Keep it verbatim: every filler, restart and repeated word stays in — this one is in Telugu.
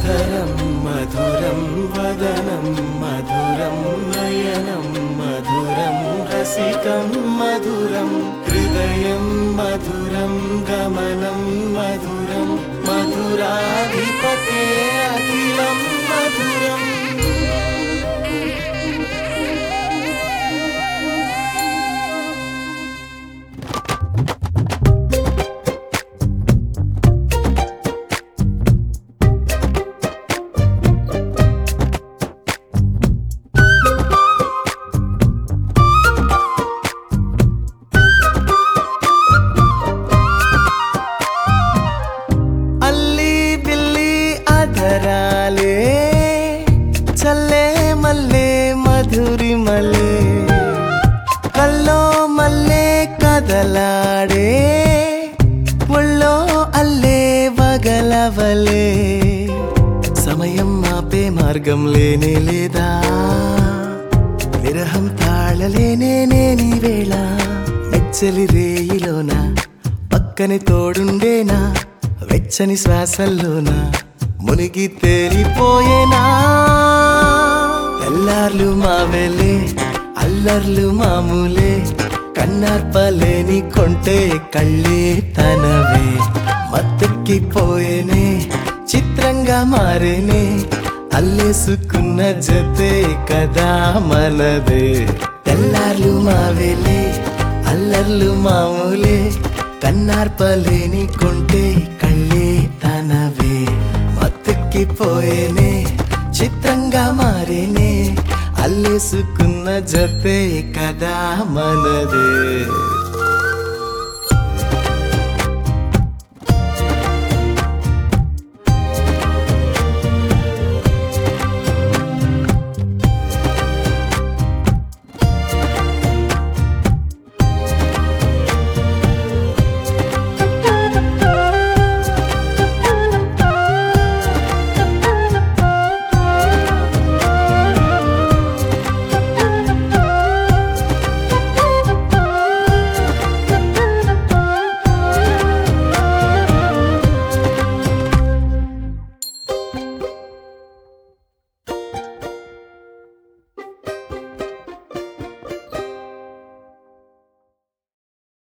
అధరం మధురం వదనం మధురం నయనం మధురం రసికం మధురం హృదయం మధురం గమనం మధురం మధురాధిపతే అఖిలం మధురం. చల్లే మల్లే మధురి మల్లే కల్లో మల్లే కదలాడే ఒళ్ళో అల్లే వగలవలే సమయం ఆపే మార్గం లేనే లేదా విరహం తాళలేనే నేని వేళ వెచ్చలి రేయిలోన పక్కని తోడుండేనా వెచ్చని శ్వాసల్లోనా మునిగి తేలిపోయేనా తెల్లార్లు మావెలే అల్లర్లు మామూలే కన్నార్పలేని కొంటే కళ్ళే తనవే మత్తెక్కిపోయేనే చిత్రంగా మారేనే అల్లేసుకున్న జతే కదా మనదే తెల్లార్లు మావెలే అల్లర్లు మామూలే కన్నార్పలేని కొంటే కళ్ళే తనవే మత్తెక్కిపోయేనే చిత్రంగా మారేనే అల్లేసుకున్న జతే కదా మనదే.